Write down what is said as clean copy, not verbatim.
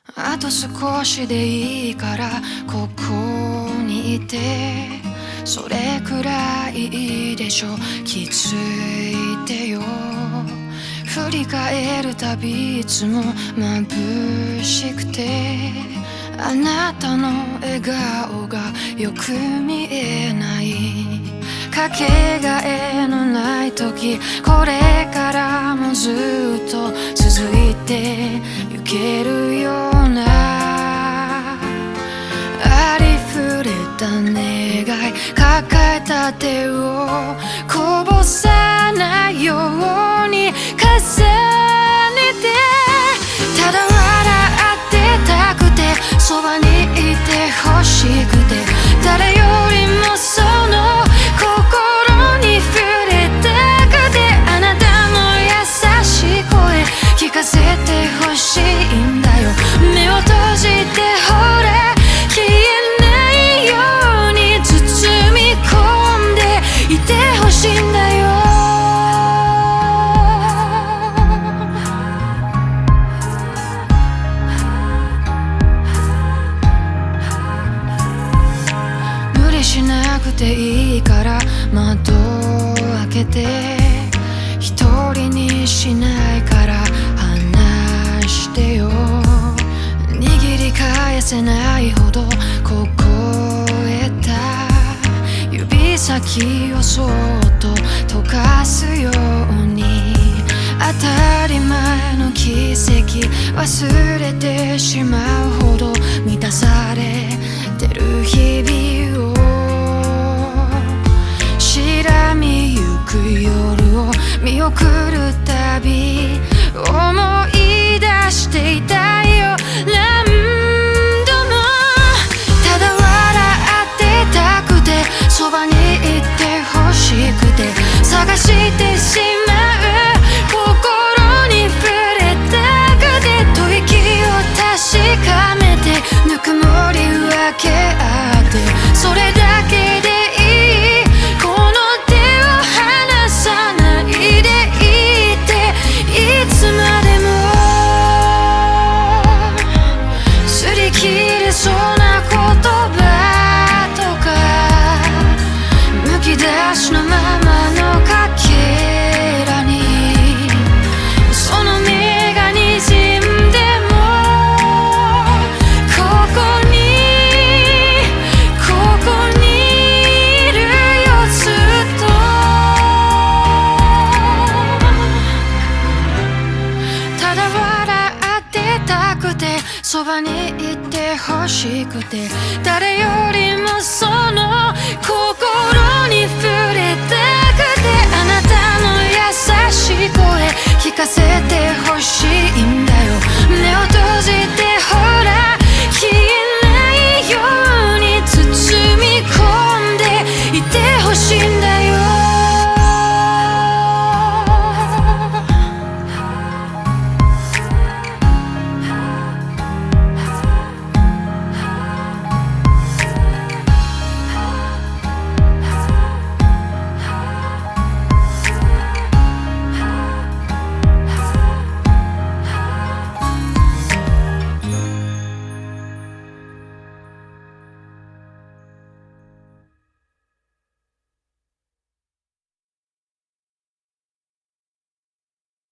あと少しでいいからここにいて、それくらいいいでしょ。気づいてよ。振り返るたびいつも眩しくて、あなたの笑顔がよく見えない。かけがえのない時、これからもずっと続いてゆけるような、ありふれた願い、抱えた手をこぼさないように重ねて、ただ笑ってたくて、そばにいてほしくて、誰よりもその心に触れたくて、あなたの優しい声聞かせてほしいんだよ。目を閉じてほら、消えないように包み込んでいてほしいんだよ。無理しなくていいから窓を開けて、一人にしないから話してよ。握り返せないほど凍えた指先をそっと溶かすように、当たり前の奇跡忘れてしまうほど満たされてる日々を、白みゆく夜を見送るたび思い出していたよ。何度もただ笑ってたくて、そばにいてほしくて、探してしまう心に触れたくて、吐息を確かめてぬくもり分け合って、それだけでいい。この手を離さないでいて、いつまでも擦り切れそうな言葉とか、むき出しのままのかけらに、その目がにじんでもここにいるよずっと。ただ笑ってたくて、そばにいてほしくて、誰よりもその心に触れたくて、あなたの優しい声聞かせてほしい。